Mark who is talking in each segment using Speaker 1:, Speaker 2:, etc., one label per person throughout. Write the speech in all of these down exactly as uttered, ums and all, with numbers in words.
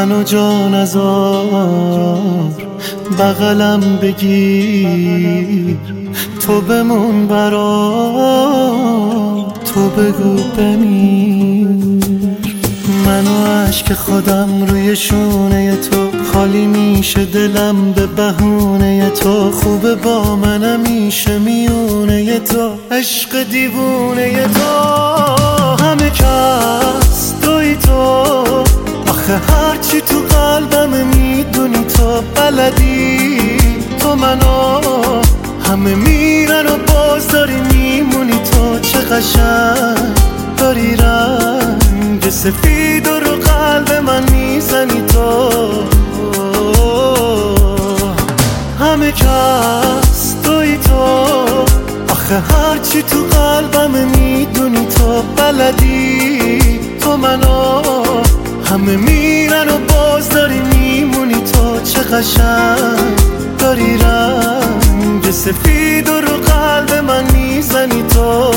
Speaker 1: منو جان ازار بغلم بگیر، تو بمون برام، تو بگو بمیر. منو عشق خودم روی شونه تو، خالی میشه دلم به بهونه تو. خوبه با من همیشه میونه تو، عشق دیوونه تو. همه کس توی تو، آخه هرچی تو قلبم میدونی تو، بلدی تو منو. همه میرن و باز داری میمونی تو، چه قشنگ داری رنگ سفید و رو قلب من میزنی تو. همه کس توی تو، آخه هرچی تو قلبم میدونی تو، بلدی تو منو. همه میرن و باز داری میمونی تو، چه قشنگ داری رنگ سفید و رو قلب من میزنی تو.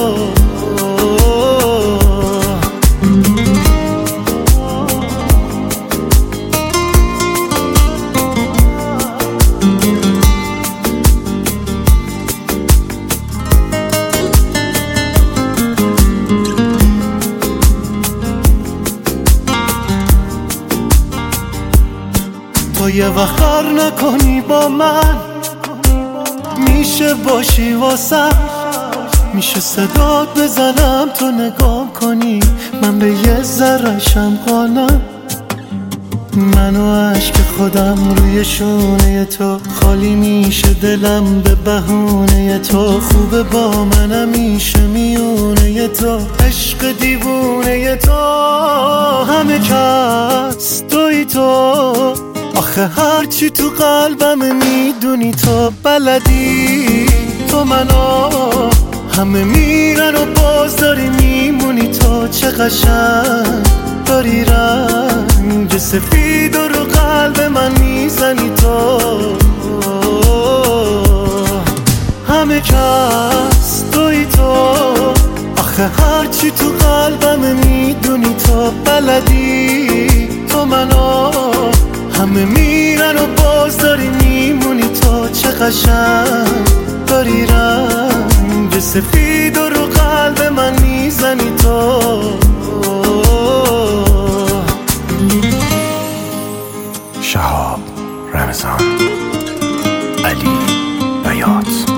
Speaker 1: تو یه وقت کار نکنی با من، میشه باشی واسم، میشه صدات بزنم تو نگام کنی، من به یه ذره‌شم قانم. منو عشق خودم روی شونه تو، خالی میشه دلم به بهونه تو. خوبه با من همیشه میونه تو، عشق دیوونه تو. همه کس توی تو، آخه هرچی تو قلبم میدونی تو، بلدی تو منو. همه میرن و باز داری میمونی تو، چه قشنگ داری رنگ سفید و رو قلب من میزنی تو. همه کس توی تو، آخه هرچی تو قلبم میدونی تو، بلدی تو منو. همه میرن و باز داری میمونی تو، چه قشنگ داری رنگ سفید و رو قلب من میزنی تو.
Speaker 2: شهاب رمضان، علی بیات.